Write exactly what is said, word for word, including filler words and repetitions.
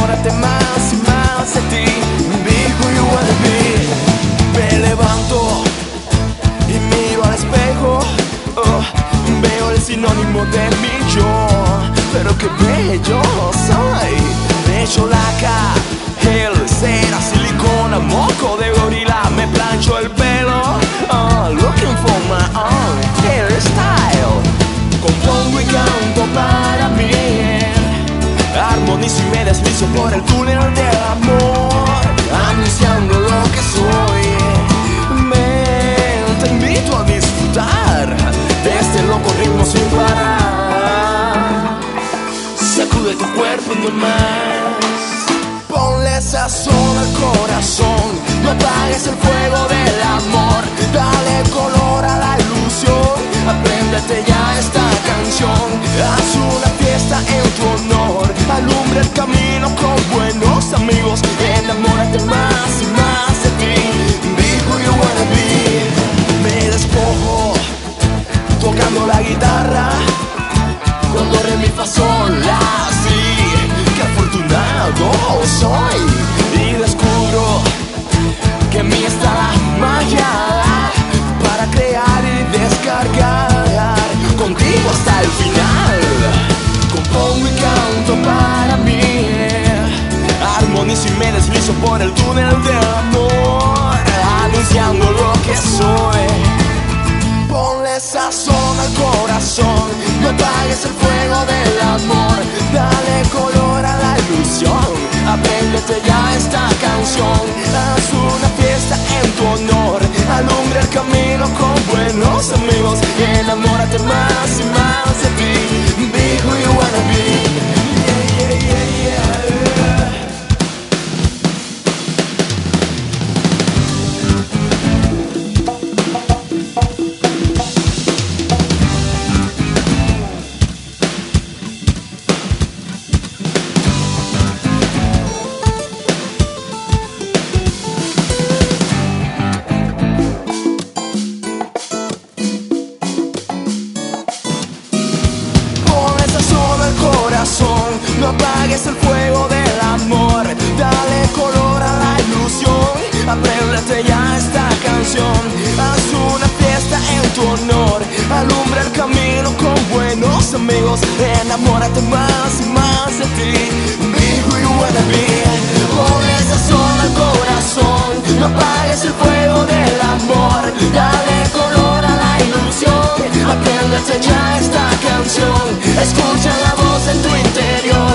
enamórate más y más de ti. Be who you wanna be. Me levanto y miro al espejo, oh, veo el sinónimo de mi yo. Pero qué bello soy. Me echo laca, gel, cera, silicona, moco de gorila. Me plancho el pelo, oh, looking for my own hairstyle. Compongo y canto para mí, armonizo y me deslizo por el túnel del amor, anunciando lo que soy. Me te invito a disfrutar de este loco ritmo sin parar. Sacude tu cuerpo y no más. Ponle sazón al corazón, no apagues el fuego del amor. Dale color a la ilusión, apréndete ya esta canción. Haz una fiesta en tu honor, alumbra el camino con buenos amigos. Enamórate más y más de ti. Be who you wanna be. Me despojo tocando la guitarra, con do, re, mi, fa, sol, la, si. Qué afortunado soy. Y descubro que en mí está la magia para crear y descargar contigo hasta el final. Compongo y canto para mí, armonizo y me deslizo por el túnel del amor, anunciando lo que soy. Ponle sazón al corazón, no apagues el fuego del amor. Dale color a la ilusión, apréndete ya esta canción. Haz una fiesta en tu honor, alumbra el camino con buenos amigos. Enamórate más y más de ti. Be who you wanna be. Yeah, yeah, yeah, yeah. No apagues el fuego del amor, dale color a la ilusión, apréndete ya esta canción. Haz una fiesta en tu honor, alumbra el camino con buenos amigos. Enamórate más y más de ti. Be who you wanna be. Ponle sazón al corazón, no apagues el fuego del amor, dale color a la ilusión, apréndete ya esta canción. Escucha la voz en tu interior.